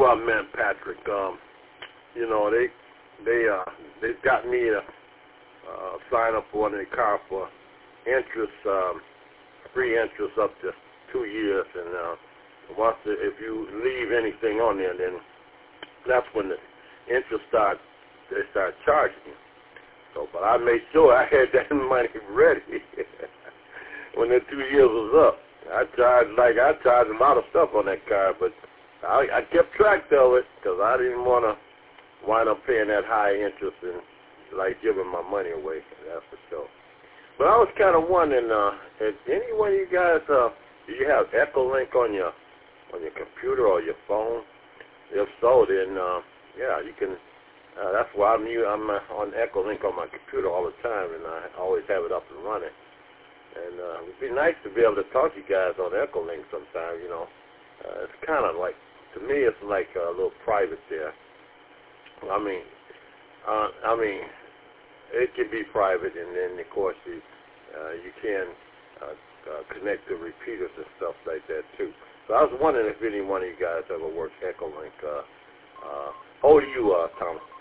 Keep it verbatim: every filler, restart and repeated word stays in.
what I meant, Patrick. Um, you know, they they uh they got me to uh, sign up for one of the car for interest, um, free interest up to two years, and uh, once the, if you leave anything on there, then that's when the interest start. They start charging you. So, but I made sure I had that money ready when the two years was up. I charged like I charged a lot of stuff on that car, but I, I kept track of it because I didn't want to wind up paying that high interest and like giving my money away. That's for sure. But I was kind of wondering, uh, if any one of you guys, uh, do you have Echolink on your on your computer or your phone? If so, then uh, yeah, you can. Uh, that's why I'm I'm uh, on Echolink on my computer all the time, and I always have it up and running. And uh, it would be nice to be able to talk to you guys on Echolink sometime. You know, uh, it's kind of like, to me, it's like a little private there. I mean, uh, I mean, it can be private, and then of course you uh, you can uh, uh, connect the repeaters and stuff like that too. So I was wondering if any one of you guys ever worked Echolink. Uh, uh, how old are you, uh, Thomas?